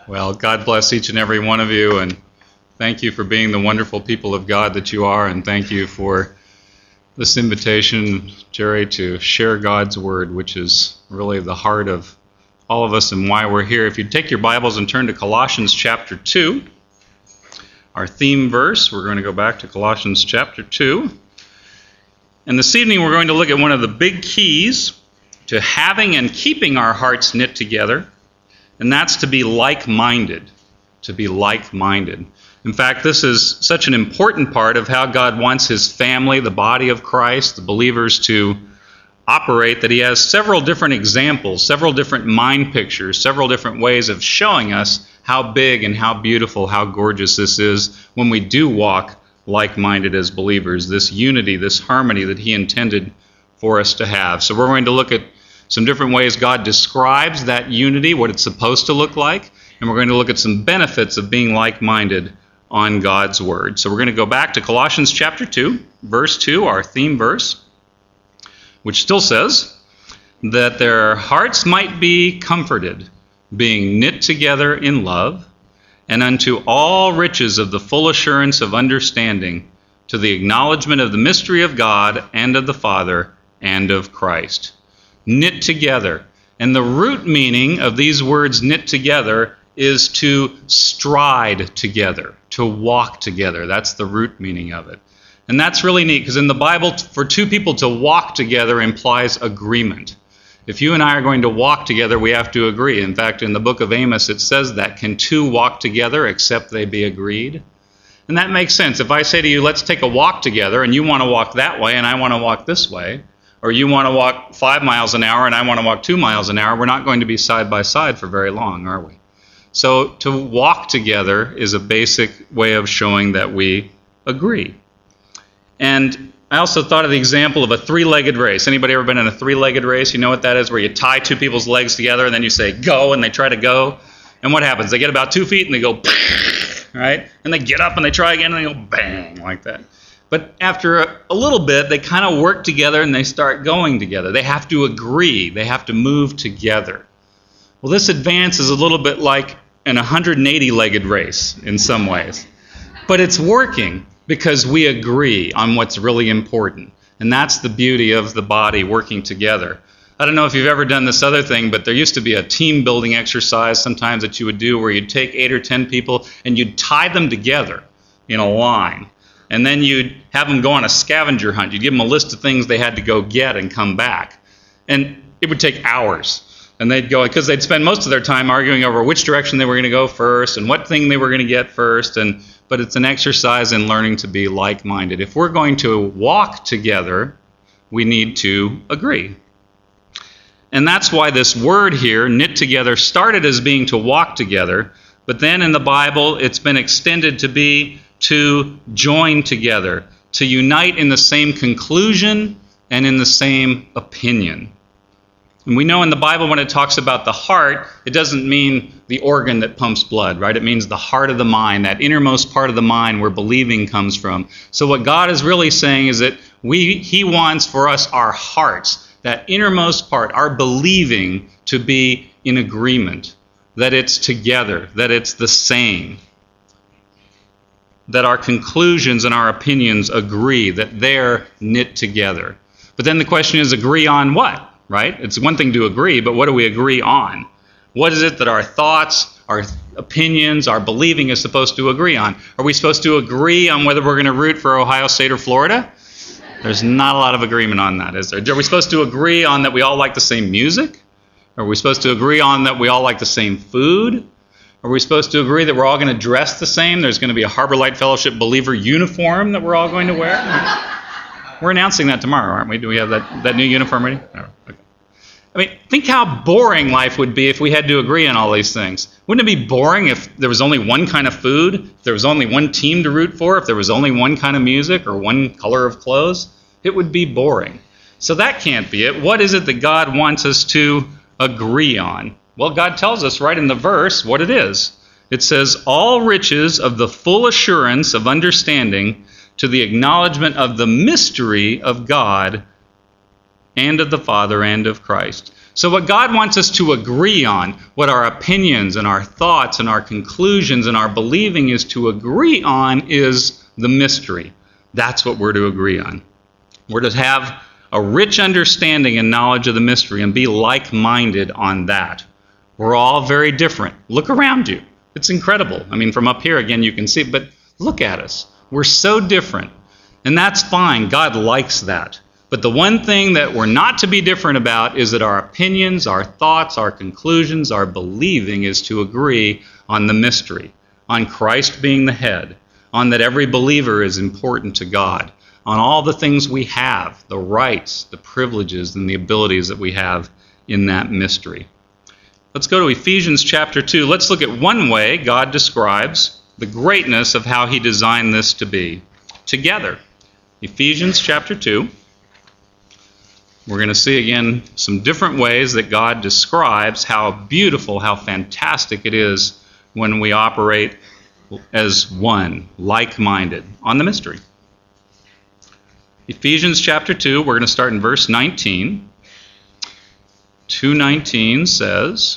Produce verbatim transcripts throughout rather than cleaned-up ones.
Well, God bless each and every one of you, and thank you for being the wonderful people of God that you are, and thank you for this invitation, Jerry, to share God's Word, which is really the heart of all of us and why we're here. If you take your Bibles and turn to Colossians chapter two, our theme verse, we're going to go back to Colossians chapter two. And this evening we're going to look at one of the big keys to having and keeping our hearts knit together, and that's to be like-minded, to be like-minded. In fact, this is such an important part of how God wants His family, the body of Christ, the believers, to operate, that He has several different examples, several different mind pictures, several different ways of showing us how big and how beautiful, how gorgeous this is when we do walk like-minded as believers, this unity, this harmony that He intended for us to have. So we're going to look at some different ways God describes that unity, what it's supposed to look like, and we're going to look at some benefits of being like-minded on God's Word. So we're going to go back to Colossians chapter two, verse two, our theme verse, which still says that their hearts might be comforted, being knit together in love, and unto all riches of the full assurance of understanding, to the acknowledgement of the mystery of God and of the Father and of Christ. Knit together. And the root meaning of these words knit together is to stride together, to walk together. That's the root meaning of it. And that's really neat because in the Bible, for two people to walk together implies agreement. If you and I are going to walk together, we have to agree. In fact, in the book of Amos, it says that, can two walk together except they be agreed? And that makes sense. If I say to you, let's take a walk together, and you want to walk that way and I want to walk this way, or you want to walk five miles an hour and I want to walk two miles an hour, we're not going to be side by side for very long, are we? So to walk together is a basic way of showing that we agree. And I also thought of the example of a three-legged race. Anybody ever been in a three-legged race? You know what that is, where you tie two people's legs together and then you say, go, and they try to go. And what happens? They get about two feet and they go, right? And they get up and they try again and they go, bang, like that. But after a, a little bit, they kind of work together and they start going together. They have to agree. They have to move together. Well, this advance is a little bit like an one hundred eighty-legged race in some ways. But it's working because we agree on what's really important. And that's the beauty of the body working together. I don't know if you've ever done this other thing, but there used to be a team building exercise sometimes that you would do where you'd take eight or ten people and you'd tie them together in a line. And then you'd have them go on a scavenger hunt. You'd give them a list of things they had to go get and come back. And it would take hours. And they'd go, because they'd spend most of their time arguing over which direction they were going to go first and what thing they were going to get first. And but it's an exercise in learning to be like-minded. If we're going to walk together, we need to agree. And that's why this word here, knit together, started as being to walk together. But then in the Bible, it's been extended to be to join together, to unite in the same conclusion and in the same opinion. And we know in the Bible when it talks about the heart, it doesn't mean the organ that pumps blood, right? It means the heart of the mind, that innermost part of the mind where believing comes from. So what God is really saying is that we, He wants for us our hearts, that innermost part, our believing, to be in agreement, that it's together, that it's the same, that our conclusions and our opinions agree, that they're knit together. But then the question is, agree on what? Right? It's one thing to agree, but what do we agree on? What is it that our thoughts, our opinions, our believing is supposed to agree on? Are we supposed to agree on whether we're going to root for Ohio State or Florida? There's not a lot of agreement on that, is there? Are we supposed to agree on that we all like the same music? Are we supposed to agree on that we all like the same food? Are we supposed to agree that we're all going to dress the same? There's going to be a Harbor Light Fellowship believer uniform that we're all going to wear? We're announcing that tomorrow, aren't we? Do we have that, that new uniform ready? No. Okay. I mean, think how boring life would be if we had to agree on all these things. Wouldn't it be boring if there was only one kind of food, if there was only one team to root for, if there was only one kind of music or one color of clothes? It would be boring. So that can't be it. What is it that God wants us to agree on? Well, God tells us right in the verse what it is. It says, all riches of the full assurance of understanding to the acknowledgement of the mystery of God and of the Father and of Christ. So what God wants us to agree on, what our opinions and our thoughts and our conclusions and our believing is to agree on, is the mystery. That's what we're to agree on. We're to have a rich understanding and knowledge of the mystery and be like-minded on that. We're all very different. Look around you. It's incredible. I mean, from up here, again, you can see it, but look at us. We're so different. And that's fine. God likes that. But the one thing that we're not to be different about is that our opinions, our thoughts, our conclusions, our believing is to agree on the mystery, on Christ being the head, on that every believer is important to God, on all the things we have, the rights, the privileges, and the abilities that we have in that mystery. Let's go to Ephesians chapter two. Let's look at one way God describes the greatness of how he designed this to be together. Ephesians chapter two. We're going to see again some different ways that God describes how beautiful, how fantastic it is when we operate as one, like-minded, on the mystery. Ephesians chapter two, we're going to start in verse nineteen. two nineteen says,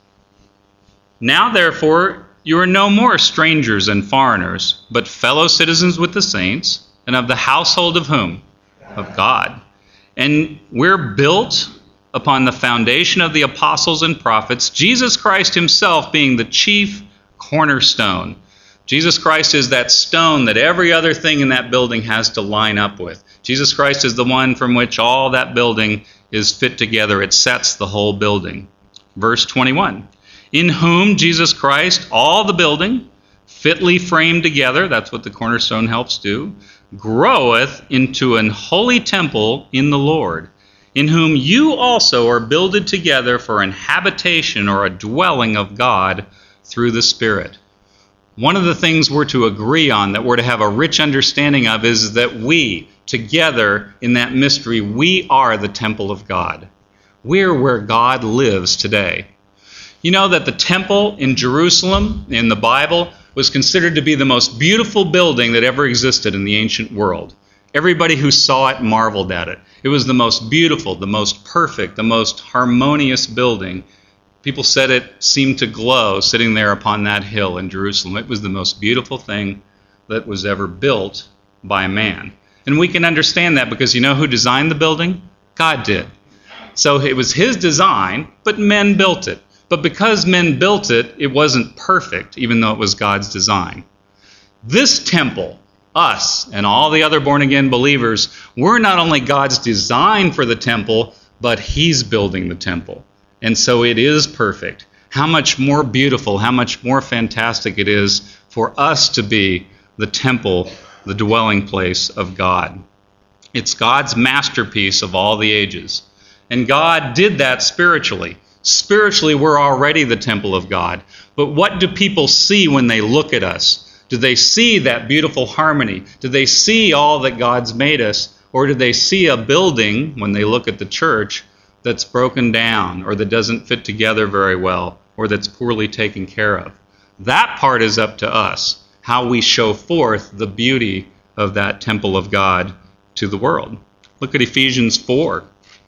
"Now therefore you are no more strangers and foreigners, but fellow citizens with the saints, and of the household of whom? Of God. And we're built upon the foundation of the apostles and prophets, Jesus Christ himself being the chief cornerstone." Jesus Christ is that stone that every other thing in that building has to line up with. Jesus Christ is the one from which all that building is fit together. It sets the whole building. Verse twenty-one, "In whom, Jesus Christ, all the building, fitly framed together," that's what the cornerstone helps do, "groweth into an holy temple in the Lord, in whom you also are builded together for an habitation or a dwelling of God through the Spirit." One of the things we're to agree on, that we're to have a rich understanding of, is that we, together in that mystery, we are the temple of God. We're where God lives today. You know that the temple in Jerusalem, in the Bible, was considered to be the most beautiful building that ever existed in the ancient world. Everybody who saw it marveled at it. It was the most beautiful, the most perfect, the most harmonious building. People said it seemed to glow sitting there upon that hill in Jerusalem. It was the most beautiful thing that was ever built by man. And we can understand that because you know who designed the building? God did. So it was his design, but men built it. But because men built it, it wasn't perfect, even though it was God's design. This temple, us and all the other born-again believers, we're not only God's design for the temple, but he's building the temple. And so it is perfect. How much more beautiful, how much more fantastic it is for us to be the temple, the dwelling place of God. It's God's masterpiece of all the ages. And God did that spiritually. Spiritually, we're already the temple of God. But what do people see when they look at us? Do they see that beautiful harmony? Do they see all that God's made us? Or do they see a building, when they look at the church, that's broken down, or that doesn't fit together very well, or that's poorly taken care of? That part is up to us, how we show forth the beauty of that temple of God to the world. Look at Ephesians four.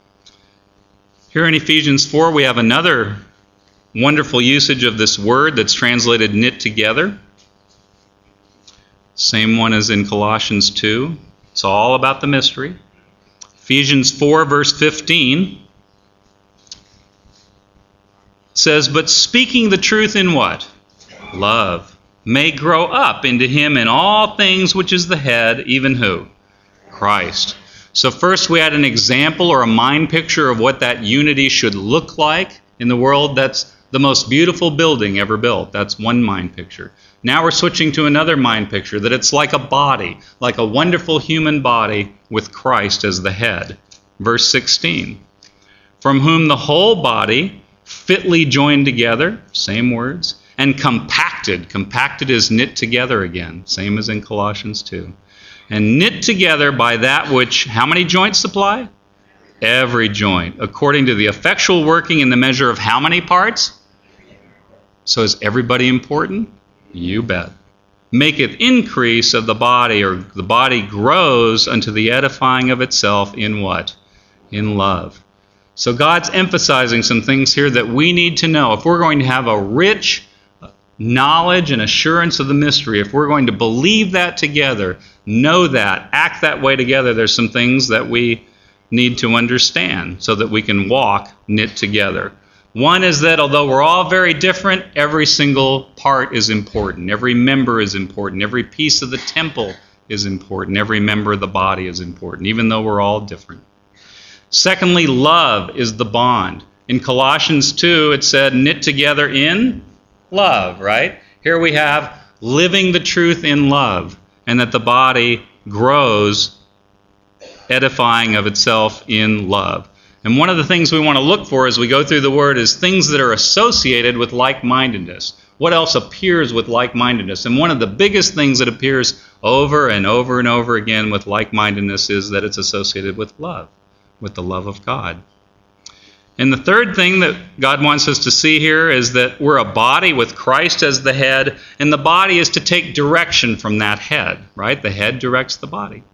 Here in Ephesians four, we have another wonderful usage of this word that's translated knit together. Same one as in Colossians two. It's all about the mystery. Ephesians four, verse fifteen says, "But speaking the truth in what? Love, may grow up into him in all things which is the head, even who? Christ." So first we had an example or a mind picture of what that unity should look like in the world. That's the most beautiful building ever built. That's one mind picture. Now we're switching to another mind picture, that it's like a body, like a wonderful human body with Christ as the head. Verse sixteen, "From whom the whole body, fitly joined together," same words, "and compacted," compacted is knit together again, same as in Colossians two, "and knit together by that which," how many joints supply? Every joint, according to the effectual working in the measure of how many parts? So is everybody important? You bet. "Maketh increase of the body," or the body grows unto the edifying of itself in what? in love. So God's emphasizing some things here that we need to know. If we're going to have a rich knowledge and assurance of the mystery, if we're going to believe that together, know that, act that way together, there's some things that we need to understand so that we can walk knit together. One is that although we're all very different, every single part is important. Every member is important. Every piece of the temple is important. Every member of the body is important, even though we're all different. Secondly, love is the bond. In Colossians two, it said, knit together in love, right? Here we have living the truth in love, and that the body grows edifying of itself in love. And one of the things we want to look for as we go through the Word is things that are associated with like-mindedness. What else appears with like-mindedness? And one of the biggest things that appears over and over and over again with like-mindedness is that it's associated with love, with the love of God. And the third thing that God wants us to see here is that we're a body with Christ as the head, and the body is to take direction from that head, right? The head directs the body.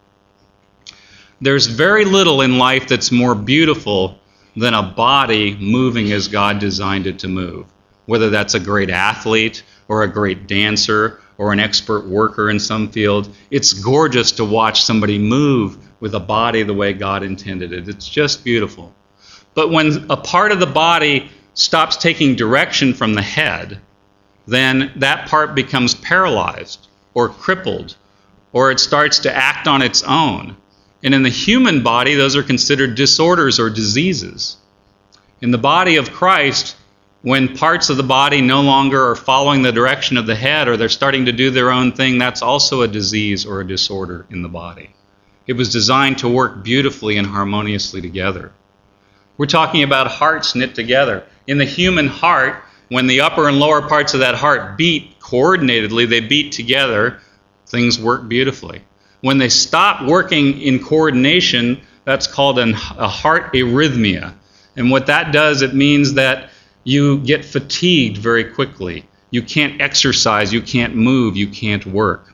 There's very little in life that's more beautiful than a body moving as God designed it to move. Whether that's a great athlete or a great dancer or an expert worker in some field, it's gorgeous to watch somebody move with a body the way God intended it. It's just beautiful. But when a part of the body stops taking direction from the head, then that part becomes paralyzed or crippled, or it starts to act on its own. And in the human body, those are considered disorders or diseases. In the body of Christ, when parts of the body no longer are following the direction of the head, or they're starting to do their own thing, that's also a disease or a disorder in the body. It was designed to work beautifully and harmoniously together. We're talking about hearts knit together. In the human heart, when the upper and lower parts of that heart beat coordinatedly, they beat together, things work beautifully. When they stop working in coordination, that's called an, a heart arrhythmia. And what that does, it means that you get fatigued very quickly. You can't exercise, you can't move, you can't work.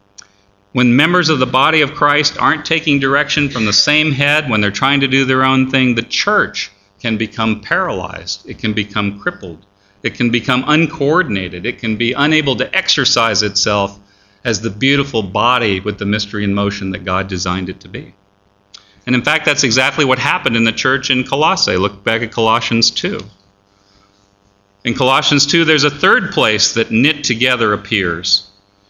When members of the body of Christ aren't taking direction from the same head, when they're trying to do their own thing, the church can become paralyzed. It can become crippled. It can become uncoordinated. It can be unable to exercise itself as the beautiful body with the mystery and motion that God designed it to be. And in fact, that's exactly what happened in the church in Colossae. Look back at Colossians two. In Colossians two, there's a third place that knit together appears.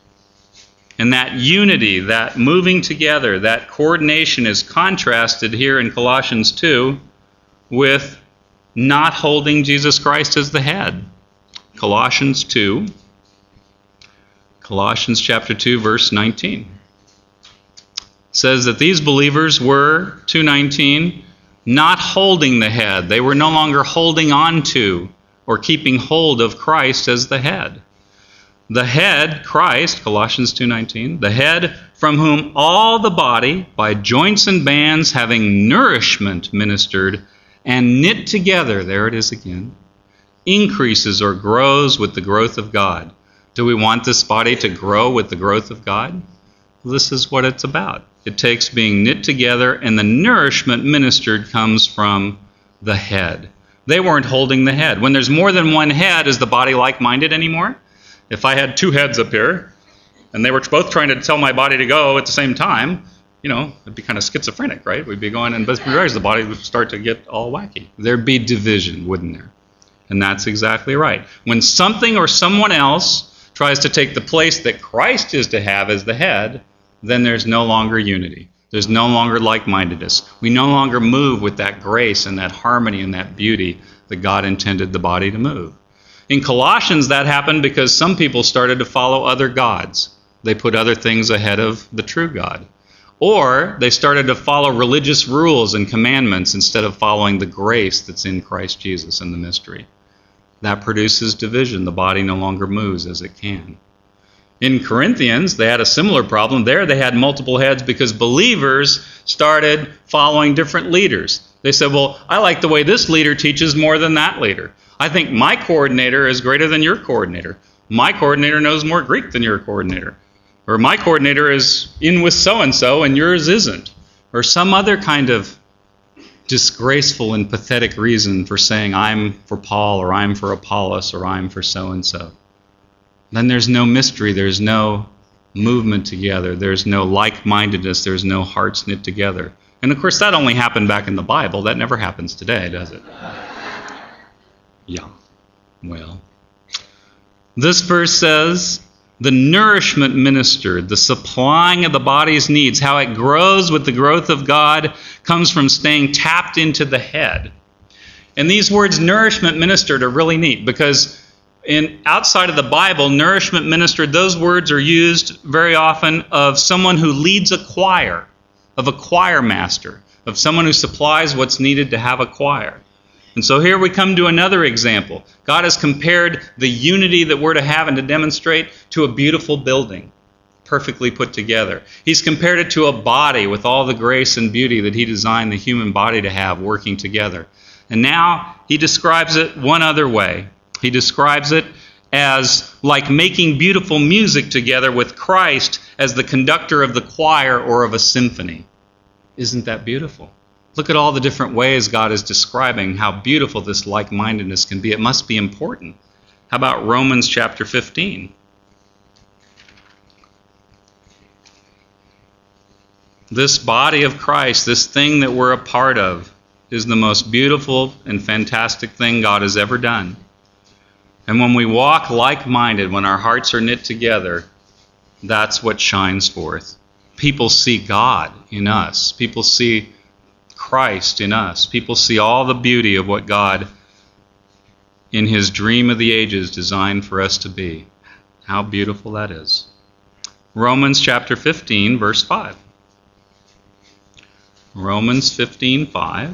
And that unity, that moving together, that coordination is contrasted here in Colossians two with not holding Jesus Christ as the head. Colossians two, Colossians chapter two, verse nineteen. Says that these believers were, two nineteen, not holding the head. They were no longer holding on to or keeping hold of Christ as the head. The head, Christ, Colossians two nineteen, the head from whom all the body, by joints and bands, having nourishment ministered and knit together, there it is again, increases or grows with the growth of God. Do we want this body to grow with the growth of God? Well, this is what it's about. It takes being knit together, and the nourishment ministered comes from the head. They weren't holding the head. When there's more than one head, is the body like-minded anymore? If I had two heads up here, and they were both trying to tell my body to go at the same time, you know, it'd be kind of schizophrenic, right? We'd be going in both directions. The body would start to get all wacky. There'd be division, wouldn't there? And that's exactly right. When something or someone else tries to take the place that Christ is to have as the head, then there's no longer unity. There's no longer like-mindedness. We no longer move with that grace and that harmony and that beauty that God intended the body to move. In Colossians, that happened because some people started to follow other gods. They put other things ahead of the true God. Or they started to follow religious rules and commandments instead of following the grace that's in Christ Jesus and the mystery. That produces division. The body no longer moves as it can. In Corinthians, they had a similar problem. There they had multiple heads because believers started following different leaders. They said, well, I like the way this leader teaches more than that leader. I think my coordinator is greater than your coordinator. My coordinator knows more Greek than your coordinator. Or my coordinator is in with so-and-so and yours isn't. Or some other kind of disgraceful and pathetic reason for saying I'm for Paul or I'm for Apollos or I'm for so-and-so. Then there's no mystery, there's no movement together, there's no like-mindedness, there's no hearts knit together. And of course that only happened back in the Bible. That never happens today, does it? Yeah. Well, this verse says, the nourishment ministered, the supplying of the body's needs, how it grows with the growth of God, comes from staying tapped into the head. And these words, nourishment ministered, are really neat because in outside of the Bible, nourishment ministered, those words are used very often of someone who leads a choir, of a choir master, of someone who supplies what's needed to have a choir. And so here we come to another example. God has compared the unity that we're to have and to demonstrate to a beautiful building, perfectly put together. He's compared it to a body with all the grace and beauty that he designed the human body to have working together. And now he describes it one other way. He describes it as like making beautiful music together with Christ as the conductor of the choir or of a symphony. Isn't that beautiful? Look at all the different ways God is describing how beautiful this like-mindedness can be. It must be important. How about Romans chapter fifteen? This body of Christ, this thing that we're a part of, is the most beautiful and fantastic thing God has ever done. And when we walk like-minded, when our hearts are knit together, that's what shines forth. People see God in us. People see Christ in us. People see all the beauty of what God, in his dream of the ages, designed for us to be. How beautiful that is. Romans chapter fifteen, verse five. Romans fifteen, five.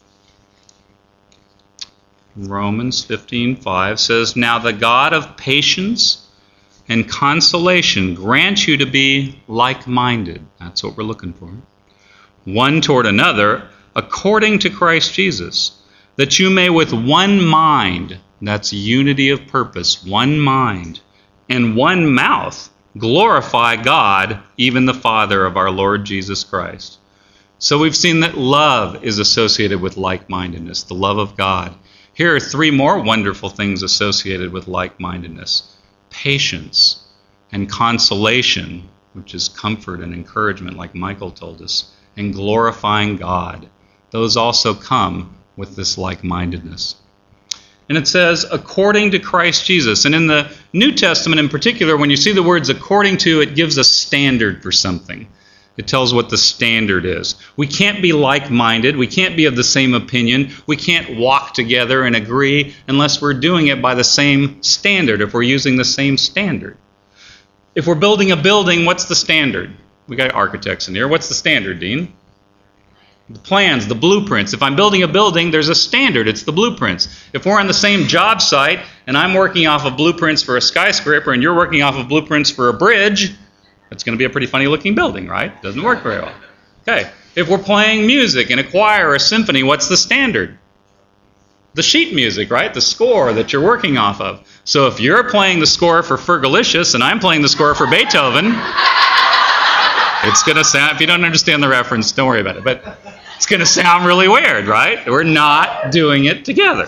Romans fifteen, five says, now the God of patience and consolation grant you to be like-minded. That's what we're looking for. One toward another, according to Christ Jesus, that you may with one mind, that's unity of purpose, one mind, and one mouth, glorify God, even the Father of our Lord Jesus Christ. So we've seen that love is associated with like-mindedness, the love of God. Here are three more wonderful things associated with like-mindedness. Patience and consolation, which is comfort and encouragement, like Michael told us, and glorifying God. Those also come with this like-mindedness. And it says, according to Christ Jesus. And in the New Testament in particular, when you see the words according to, it gives a standard for something. It tells what the standard is. We can't be like-minded. We can't be of the same opinion. We can't walk together and agree unless we're doing it by the same standard, if we're using the same standard. If we're building a building, what's the standard? We got architects in here. What's the standard, Dean? The plans, the blueprints. If I'm building a building, there's a standard. It's the blueprints. If we're on the same job site and I'm working off of blueprints for a skyscraper and you're working off of blueprints for a bridge, it's going to be a pretty funny looking building, right? Doesn't work very well. Okay. If we're playing music in a choir or a symphony, what's the standard? The sheet music, right? The score that you're working off of. So if you're playing the score for Fergalicious and I'm playing the score for Beethoven, it's going to sound, if you don't understand the reference, don't worry about it, but it's going to sound really weird, right? We're not doing it together.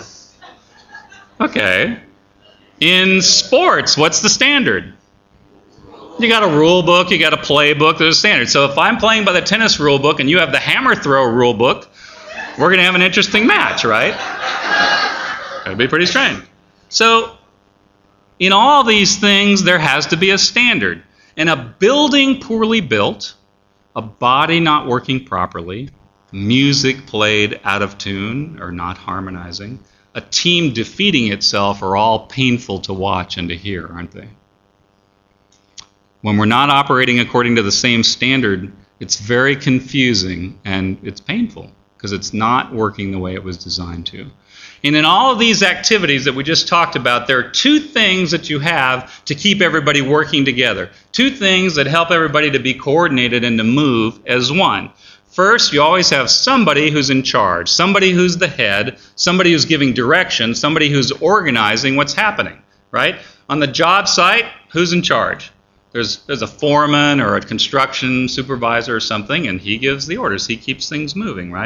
Okay. In sports, what's the standard? You got a rule book, you got a playbook, there's a standard. So if I'm playing by the tennis rule book and you have the hammer throw rule book, we're going to have an interesting match, right? That'd be pretty strange. So in all these things, there has to be a standard. And a building poorly built, a body not working properly, music played out of tune or not harmonizing, a team defeating itself are all painful to watch and to hear, aren't they? When we're not operating according to the same standard, it's very confusing and it's painful because it's not working the way it was designed to. And in all of these activities that we just talked about, there are two things that you have to keep everybody working together. Two things that help everybody to be coordinated and to move as one. First, you always have somebody who's in charge, somebody who's the head, somebody who's giving direction, somebody who's organizing what's happening, right? On the job site, who's in charge? There's, there's a foreman or a construction supervisor or something, and he gives the orders. He keeps things moving, right?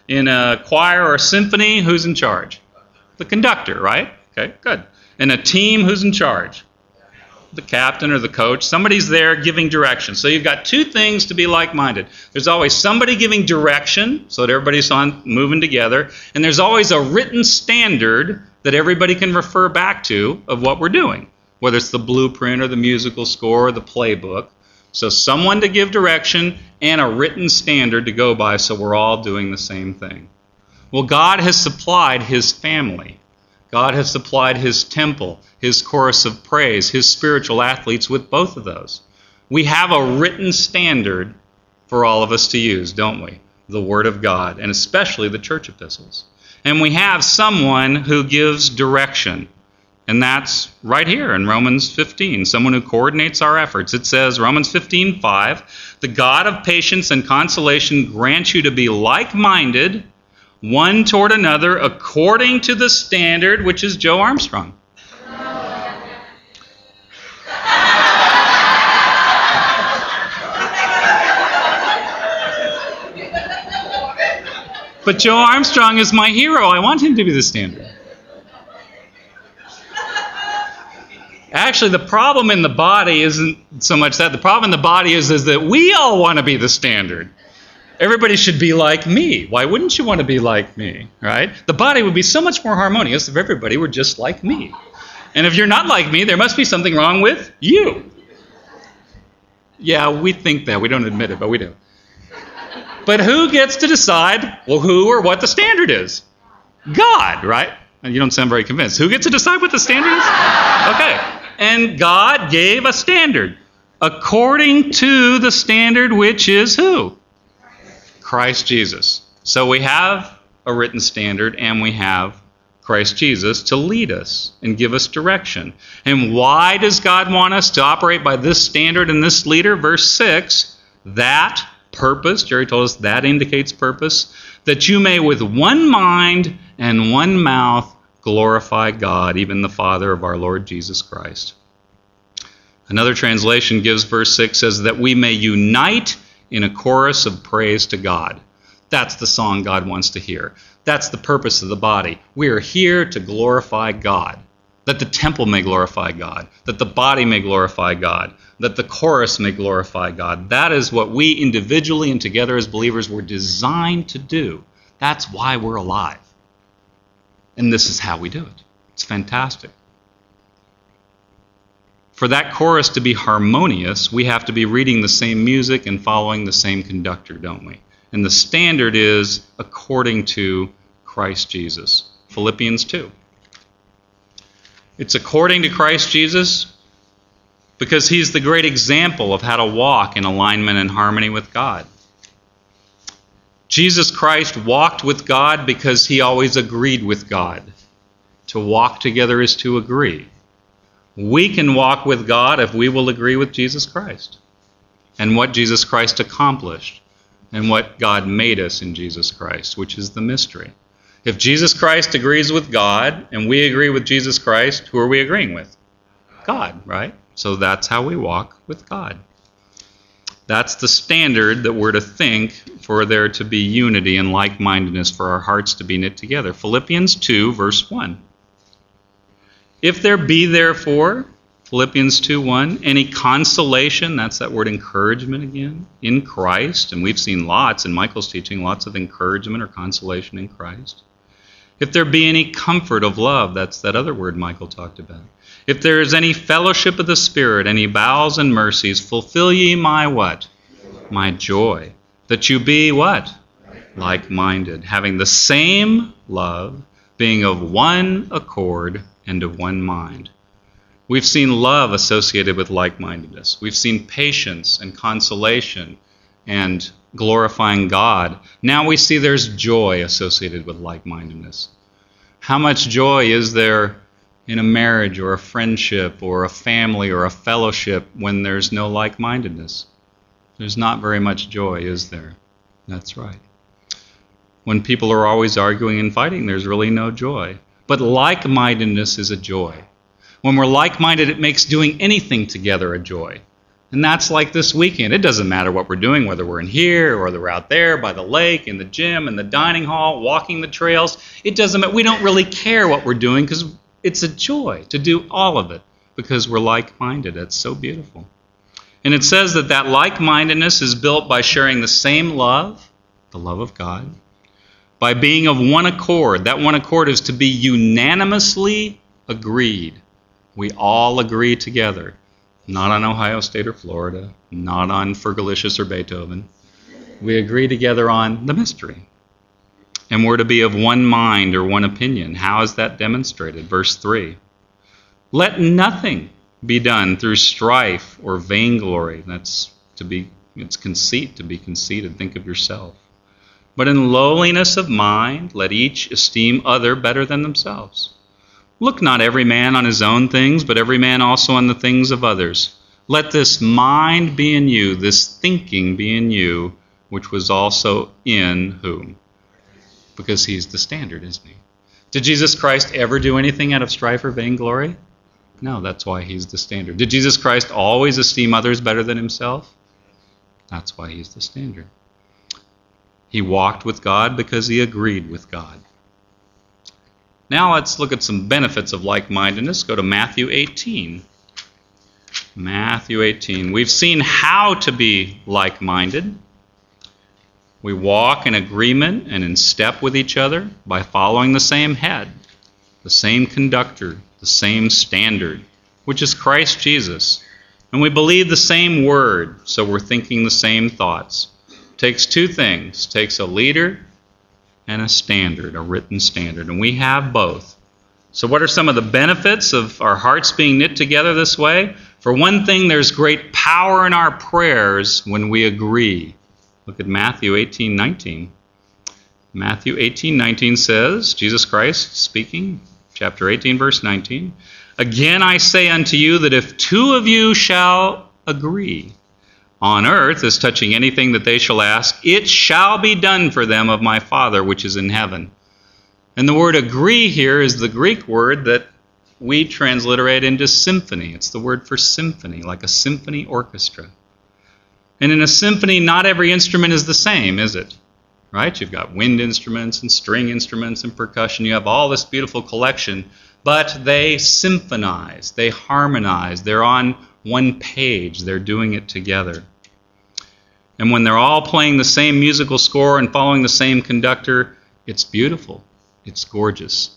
In a choir or a symphony, who's in charge? The conductor, right? Okay, good. In a team, who's in charge? The captain or the coach. Somebody's there giving direction. So you've got two things to be like-minded. There's always somebody giving direction so that everybody's on moving together, and there's always a written standard that everybody can refer back to of what we're doing, whether it's the blueprint or the musical score or the playbook. So someone to give direction and a written standard to go by so we're all doing the same thing. Well, God has supplied his family. God has supplied his temple, his chorus of praise, his spiritual athletes with both of those. We have a written standard for all of us to use, don't we? The Word of God, and especially the church epistles. And we have someone who gives direction. And that's right here in Romans fifteen, someone who coordinates our efforts. It says, Romans fifteen five, the God of patience and consolation grant you to be like-minded, one toward another, according to the standard, which is Joe Armstrong. But Joe Armstrong is my hero. I want him to be the standard. Actually, the problem in the body isn't so much that. The problem in the body is, is that we all want to be the standard. Everybody should be like me. Why wouldn't you want to be like me, right? The body would be so much more harmonious if everybody were just like me. And if you're not like me, there must be something wrong with you. Yeah, we think that. We don't admit it, but we do. But who gets to decide, well, who or what the standard is? God, right? You don't sound very convinced. Who gets to decide what the standard is? Okay. And God gave a standard according to the standard, which is who? Christ Jesus. So we have a written standard, and we have Christ Jesus to lead us and give us direction. And why does God want us to operate by this standard and this leader? Verse six, that purpose, Jerry told us that indicates purpose, that you may with one mind and one mouth glorify God, even the Father of our Lord Jesus Christ. Another translation gives verse six, says that we may unite in a chorus of praise to God. That's the song God wants to hear. That's the purpose of the body. We are here to glorify God, that the temple may glorify God, that the body may glorify God, that the chorus may glorify God. That is what we individually and together as believers were designed to do. That's why we're alive. And this is how we do it. It's fantastic. For that chorus to be harmonious, we have to be reading the same music and following the same conductor, don't we? And the standard is according to Christ Jesus. Philippians two. It's according to Christ Jesus because he's the great example of how to walk in alignment and harmony with God. Jesus Christ walked with God because he always agreed with God. To walk together is to agree. We can walk with God if we will agree with Jesus Christ and what Jesus Christ accomplished and what God made us in Jesus Christ, which is the mystery. If Jesus Christ agrees with God and we agree with Jesus Christ, who are we agreeing with? God, right? So that's how we walk with God. That's the standard that we're to think for there to be unity and like-mindedness, for our hearts to be knit together. Philippians two, verse one. If there be therefore, Philippians two one, any consolation, that's that word encouragement again, in Christ, and we've seen lots in Michael's teaching, lots of encouragement or consolation in Christ. If there be any comfort of love, that's that other word Michael talked about. If there is any fellowship of the Spirit, any bowels and mercies, fulfill ye my what? My joy. That you be what? Like-minded, having the same love, being of one accord and of one mind. We've seen love associated with like-mindedness. We've seen patience and consolation and glorifying God. Now we see there's joy associated with like-mindedness. How much joy is there in a marriage or a friendship or a family or a fellowship when there's no like-mindedness? There's not very much joy, is there? That's right. When people are always arguing and fighting, there's really no joy. But like-mindedness is a joy. When we're like-minded, it makes doing anything together a joy. And that's like this weekend. It doesn't matter what we're doing, whether we're in here or whether we're out there by the lake, in the gym, in the dining hall, walking the trails. It doesn't matter. We don't really care what we're doing because it's a joy to do all of it because we're like-minded. It's so beautiful. And it says that that like-mindedness is built by sharing the same love, the love of God, by being of one accord. That one accord is to be unanimously agreed. We all agree together. Not on Ohio State or Florida, not on Fergalicious or Beethoven. We agree together on the mystery. And we're to be of one mind or one opinion. How is that demonstrated? Verse three. Let nothing be done through strife or vainglory. That's to be, it's conceit, to be conceited. Think of yourself. But in lowliness of mind, let each esteem other better than themselves. Look not every man on his own things, but every man also on the things of others. Let this mind be in you, this thinking be in you, which was also in whom? Because he's the standard, isn't he? Did Jesus Christ ever do anything out of strife or vainglory? No, that's why he's the standard. Did Jesus Christ always esteem others better than himself? That's why he's the standard. He walked with God because he agreed with God. Now let's look at some benefits of like-mindedness. Go to Matthew eighteen. Matthew eighteen. We've seen how to be like-minded. We walk in agreement and in step with each other by following the same head, the same conductor, the same standard, which is Christ Jesus. And we believe the same word, so we're thinking the same thoughts. It takes two things. It takes a leader and a standard, a written standard. And we have both. So what are some of the benefits of our hearts being knit together this way? For one thing, there's great power in our prayers when we agree. Look at Matthew eighteen nineteen. Matthew eighteen nineteen says, Jesus Christ speaking, chapter eighteen, verse nineteen, Again I say unto you that if two of you shall agree on earth as touching anything that they shall ask, it shall be done for them of my Father which is in heaven. And the word agree here is the Greek word that we transliterate into symphony. It's the word for symphony, like a symphony orchestra. And in a symphony, not every instrument is the same, is it? Right? You've got wind instruments and string instruments and percussion. You have all this beautiful collection, but they symphonize, they harmonize, they're on one page, they're doing it together. And when they're all playing the same musical score and following the same conductor, it's beautiful. It's gorgeous.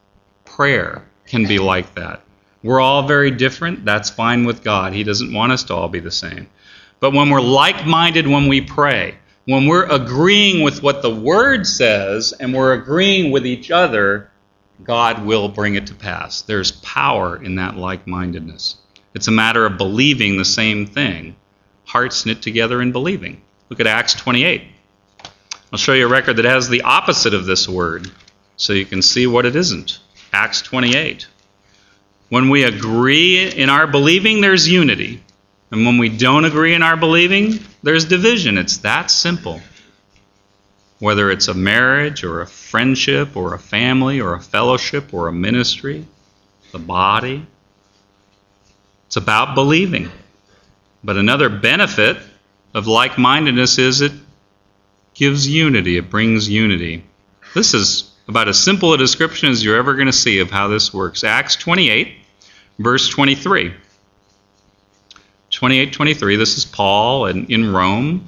Prayer can be like that. We're all very different. That's fine with God. He doesn't want us to all be the same. But when we're like-minded when we pray, when we're agreeing with what the Word says and we're agreeing with each other, God will bring it to pass. There's power in that like-mindedness. It's a matter of believing the same thing. Hearts knit together in believing. Look at Acts twenty-eight. I'll show you a record that has the opposite of this word so you can see what it isn't. Acts twenty-eight. When we agree in our believing, there's unity. And when we don't agree in our believing, there's division. It's that simple. Whether it's a marriage or a friendship or a family or a fellowship or a ministry, the body. It's about believing. But another benefit of like-mindedness is it gives unity. It brings unity. This is about as simple a description as you're ever going to see of how this works. Acts twenty-eight, verse twenty-three. twenty-eight twenty-three, this is Paul in, in Rome.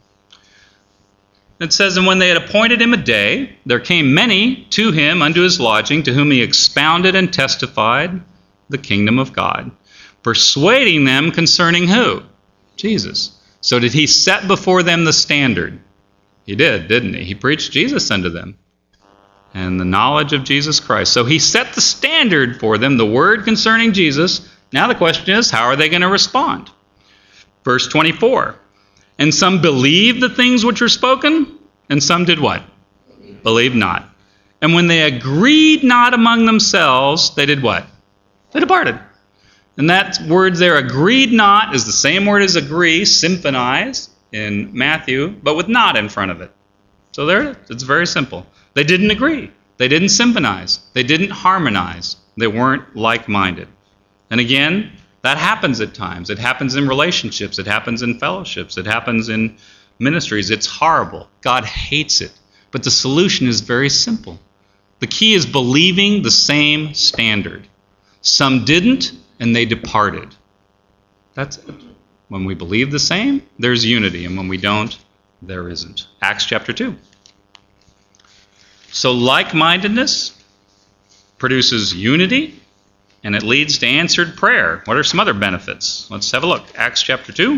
It says, And when they had appointed him a day, there came many to him unto his lodging, to whom he expounded and testified the kingdom of God, persuading them concerning who? Jesus. So did he set before them the standard? He did, didn't he? He preached Jesus unto them and the knowledge of Jesus Christ. So he set the standard for them, the word concerning Jesus. Now the question is, how are they going to respond? Verse twenty-four. And some believed the things which were spoken, and some did what? Believed not. And when they agreed not among themselves, they did what? They departed. And that word there, agreed not, is the same word as agree, symphonize, in Matthew, but with not in front of it. So there, it's very simple. They didn't agree. They didn't symphonize. They didn't harmonize. They weren't like-minded. And again, That happens at times. It happens in relationships. It happens in fellowships. It happens in ministries. It's horrible. God hates it. But the solution is very simple. The key is believing the same standard. Some didn't, and they departed. That's it. When we believe the same, there's unity. And when we don't, there isn't. Acts chapter two. So like-mindedness produces unity, and it leads to answered prayer. What are some other benefits? Let's have a look. Acts chapter two.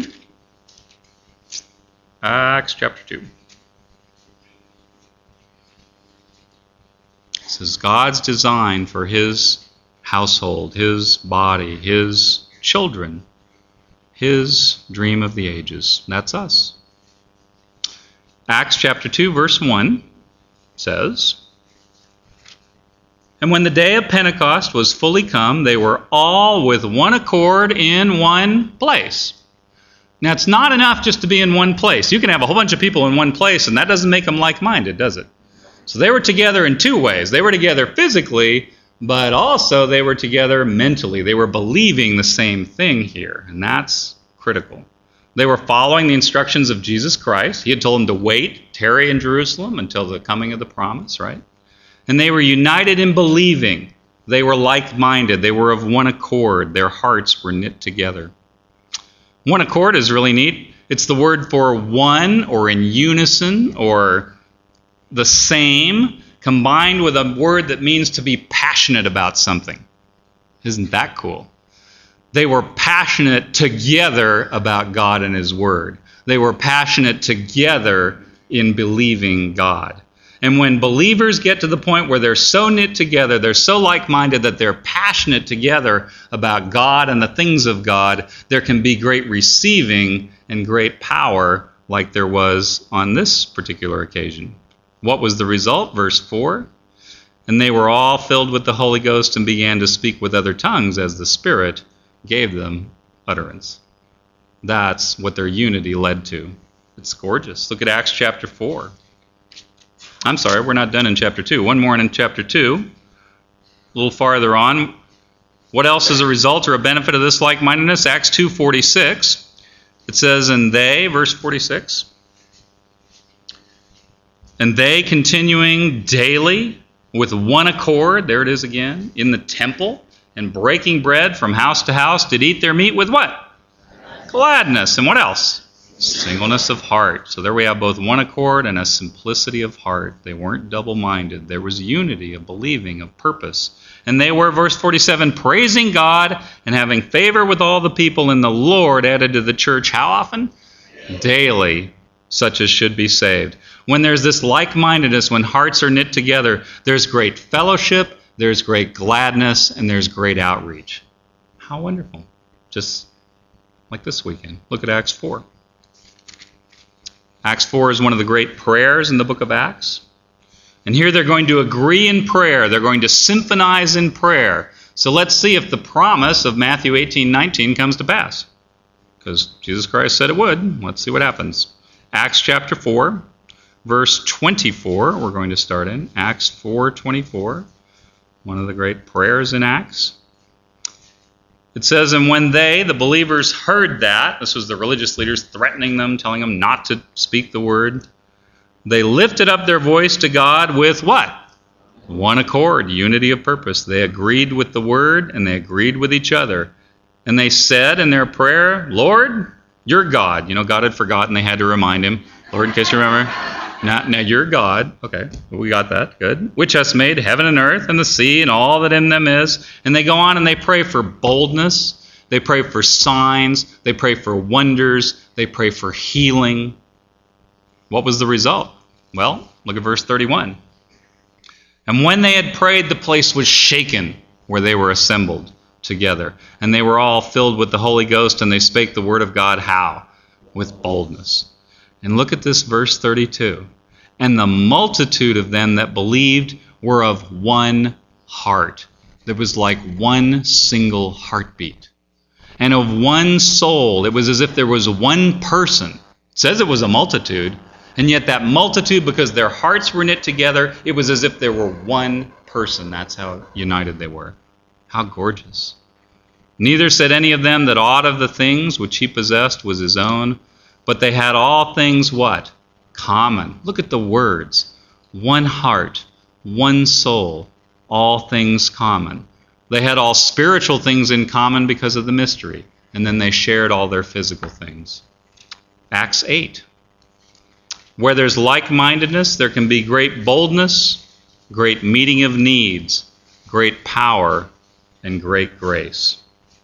Acts chapter two. This is God's design for his household, his body, his children, his dream of the ages. That's us. Acts chapter two, verse one says, "And when the day of Pentecost was fully come, they were all with one accord in one place." Now, it's not enough just to be in one place. You can have a whole bunch of people in one place, and that doesn't make them like-minded, does it? So they were together in two ways. They were together physically, but also they were together mentally. They were believing the same thing here, and that's critical. They were following the instructions of Jesus Christ. He had told them to wait, tarry in Jerusalem until the coming of the promise, right? And they were united in believing. They were like-minded. They were of one accord. Their hearts were knit together. One accord is really neat. It's the word for one or in unison or the same, combined with a word that means to be passionate about something. Isn't that cool? They were passionate together about God and his word. They were passionate together in believing God. And when believers get to the point where they're so knit together, they're so like-minded that they're passionate together about God and the things of God, there can be great receiving and great power like there was on this particular occasion. What was the result? Verse four, "And they were all filled with the Holy Ghost and began to speak with other tongues as the Spirit gave them utterance." That's what their unity led to. It's gorgeous. Look at Acts chapter four. I'm sorry, we're not done in chapter two. One more in chapter two. A little farther on. What else is a result or a benefit of this like-mindedness? Acts two forty-six. It says, "And they," verse forty-six, "and they continuing daily with one accord," there it is again, "in the temple, and breaking bread from house to house, did eat their meat with" what? Gladness. And what else? Singleness of heart. So there we have both one accord and a simplicity of heart. They weren't double-minded. There was unity of believing, of purpose. And they were, verse forty-seven, praising God and having favor with all the people, and the Lord added to the church, how often? Daily, such as should be saved. When there's this like-mindedness, when hearts are knit together, there's great fellowship, there's great gladness, and there's great outreach. How wonderful. Just like this weekend. Look at Acts four. Acts four is one of the great prayers in the book of Acts. And here they're going to agree in prayer. They're going to symphonize in prayer. So let's see if the promise of Matthew eighteen nineteen comes to pass. Because Jesus Christ said it would. Let's see what happens. Acts chapter four, verse twenty-four, we're going to start in. Acts four twenty-four, one of the great prayers in Acts. It says, "And when they," the believers, "heard that," this was the religious leaders threatening them, telling them not to speak the word, "they lifted up their voice to God with" what? One accord, unity of purpose. They agreed with the word and they agreed with each other. And they said in their prayer, "Lord, you're God." You know, God had forgotten. They had to remind him. Lord, in case you remember. Now, now you're God. Okay, we got that. Good. "Which has made heaven and earth and the sea and all that in them is." And they go on and they pray for boldness. They pray for signs. They pray for wonders. They pray for healing. What was the result? Well, look at verse thirty-one. "And when they had prayed, the place was shaken where they were assembled together. And they were all filled with the Holy Ghost, and they spake the word of God." How? With boldness. And look at this verse thirty-two. "And the multitude of them that believed were of one heart." There was like one single heartbeat. "And of one soul." It was as if there was one person. It says it was a multitude. And yet that multitude, because their hearts were knit together, it was as if there were one person. That's how united they were. How gorgeous. Neither said any of them that aught of the things which he possessed was his own, but they had all things what? Common. Look at the words. One heart, one soul, all things common. They had all spiritual things in common because of the mystery, and then they shared all their physical things. Acts eight. Where there's like-mindedness, there can be great boldness, great meeting of needs, great power, and great grace.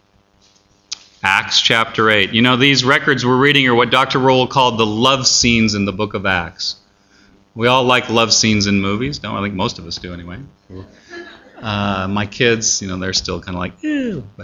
Acts chapter eight. You know, these records we're reading are what Doctor Roll called the love scenes in the book of Acts. We all like love scenes in movies, don't we? I think most of us do anyway. Uh, my kids, you know, they're still kind of like, ew, but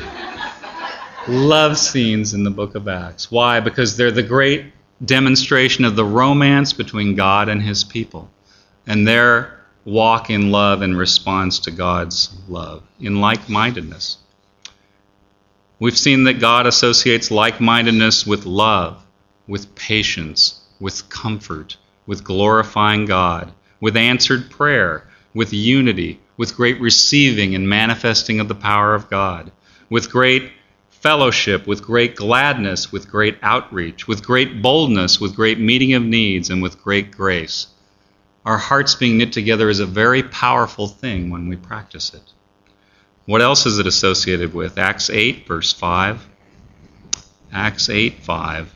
love scenes in the book of Acts. Why? Because they're the great demonstration of the romance between God and his people, and their walk in love in response to God's love, in like-mindedness. We've seen that God associates like-mindedness with love, with patience, with comfort, with glorifying God, with answered prayer, with unity, with great receiving and manifesting of the power of God, with great fellowship, with great gladness, with great outreach, with great boldness, with great meeting of needs, and with great grace. Our hearts being knit together is a very powerful thing when we practice it. What else is it associated with? Acts eight, verse five. Acts eight, five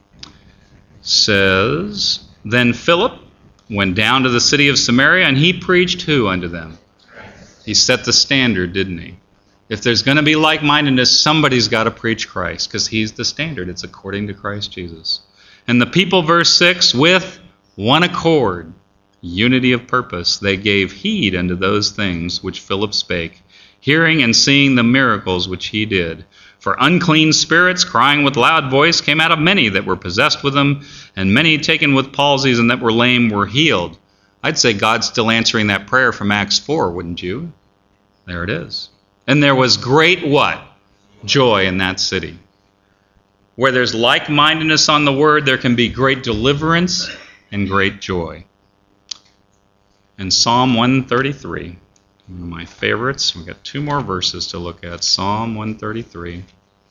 says, Then Philip went down to the city of Samaria, and he preached who unto them? He set the standard, didn't he? If there's going to be like-mindedness, somebody's got to preach Christ, because he's the standard. It's according to Christ Jesus. And the people, verse six, with one accord, unity of purpose, they gave heed unto those things which Philip spake, hearing and seeing the miracles which he did. For unclean spirits, crying with loud voice, came out of many that were possessed with them, and many taken with palsies and that were lame were healed. I'd say God's still answering that prayer from Acts four, wouldn't you? There it is. And there was great what? Joy in that city. Where there's like-mindedness on the word, there can be great deliverance and great joy. And Psalm one thirty-three. One of my favorites. We've got two more verses to look at. Psalm one thirty-three.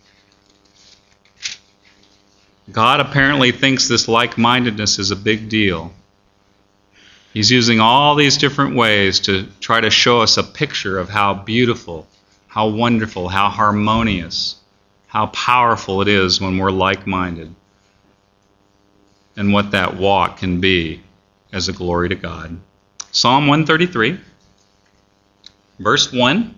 God apparently thinks this like-mindedness is a big deal. He's using all these different ways to try to show us a picture of how beautiful, how wonderful, how harmonious, how powerful it is when we're like-minded, and what that walk can be as a glory to God. Psalm one thirty-three. Verse one.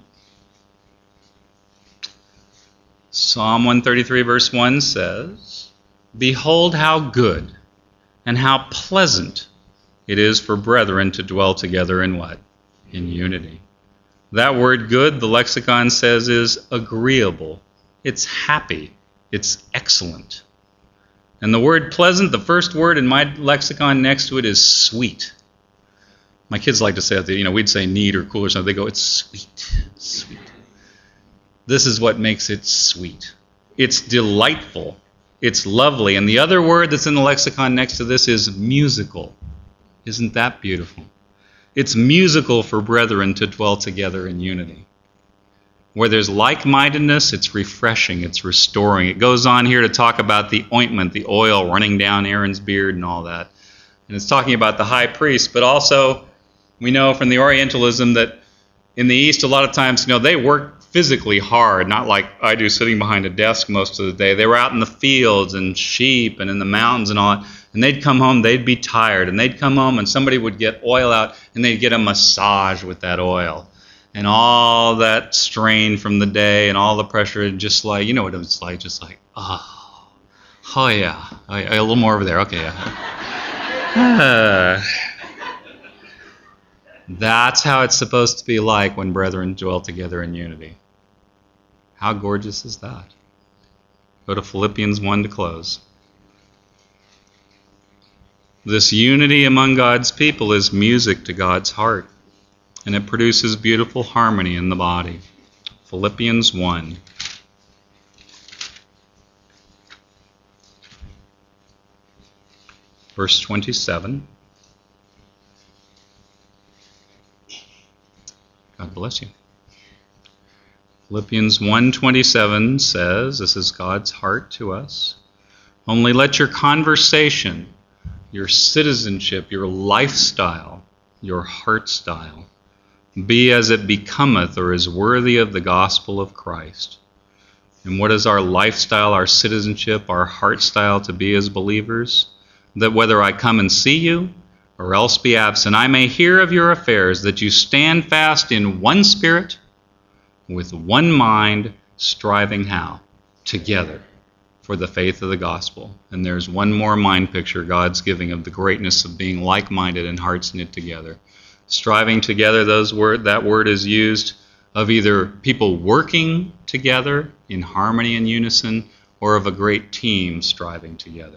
Psalm one thirty-three verse one says, Behold how good and how pleasant it is for brethren to dwell together in what? In unity. That word good, the lexicon says, is agreeable. It's happy. It's excellent. And the word pleasant, the first word in my lexicon next to it is sweet. My kids like to say that, you know, we'd say neat or cool or something. They go, it's sweet, sweet. This is what makes it sweet. It's delightful. It's lovely. And the other word that's in the lexicon next to this is musical. Isn't that beautiful? It's musical for brethren to dwell together in unity. Where there's like-mindedness, it's refreshing, it's restoring. It goes on here to talk about the ointment, the oil running down Aaron's beard and all that. And it's talking about the high priest, but also we know from the Orientalism that in the East, a lot of times, you know, they work physically hard, not like I do sitting behind a desk most of the day. They were out in the fields and sheep and in the mountains and all that. And they'd come home, they'd be tired. And they'd come home and somebody would get oil out and they'd get a massage with that oil. And all that strain from the day and all the pressure, and just like, you know what it's like, just like, oh, oh yeah, oh, yeah. A little more over there, okay, yeah. Uh, that's how it's supposed to be like when brethren dwell together in unity. How gorgeous is that? Go to Philippians one to close. This unity among God's people is music to God's heart, and it produces beautiful harmony in the body. Philippians one. Verse twenty-seven. God bless you. Philippians one twenty-seven says, this is God's heart to us, only let your conversation, your citizenship, your lifestyle, your heart style, be as it becometh or is worthy of the gospel of Christ. And what is our lifestyle, our citizenship, our heart style to be as believers? That whether I come and see you or else be absent, I may hear of your affairs, that you stand fast in one spirit, with one mind, striving how? Together for the faith of the gospel. And there's one more mind picture God's giving of the greatness of being like-minded and hearts knit together. Striving together, those word, that word is used of either people working together in harmony and unison, or of a great team striving together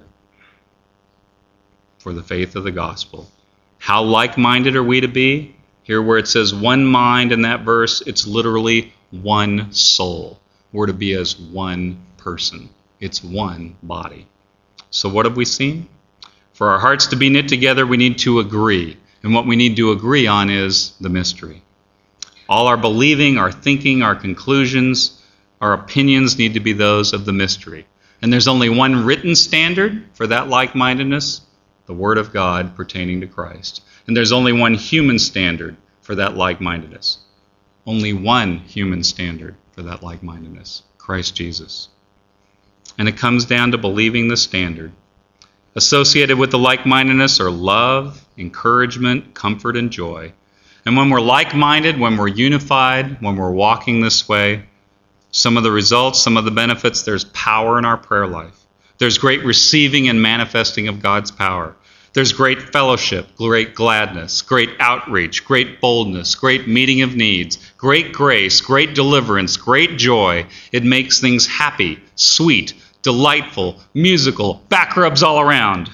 for the faith of the gospel. How like-minded are we to be? Here where it says one mind in that verse, it's literally one soul. We're to be as one person. It's one body. So what have we seen? For our hearts to be knit together, we need to agree. And what we need to agree on is the mystery. All our believing, our thinking, our conclusions, our opinions need to be those of the mystery. And there's only one written standard for that like-mindedness, the Word of God pertaining to Christ. And there's only one human standard for that like-mindedness. Only one human standard for that like-mindedness, Christ Jesus. And it comes down to believing the standard. Associated with the like-mindedness are love, encouragement, comfort, and joy. And when we're like-minded, when we're unified, when we're walking this way, some of the results, some of the benefits, there's power in our prayer life. There's great receiving and manifesting of God's power. There's great fellowship, great gladness, great outreach, great boldness, great meeting of needs, great grace, great deliverance, great joy. It makes things happy, sweet, delightful, musical, back rubs all around.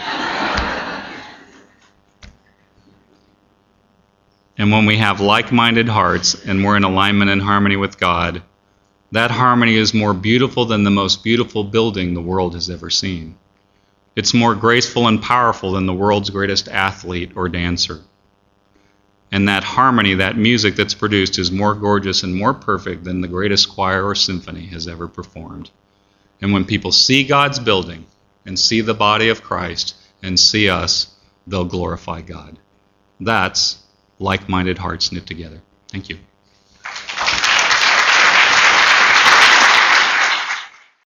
And when we have like-minded hearts and we're in alignment and harmony with God, that harmony is more beautiful than the most beautiful building the world has ever seen. It's more graceful and powerful than the world's greatest athlete or dancer. And that harmony, that music that's produced, is more gorgeous and more perfect than the greatest choir or symphony has ever performed. And when people see God's building and see the body of Christ and see us, they'll glorify God. That's like-minded hearts knit together. Thank you.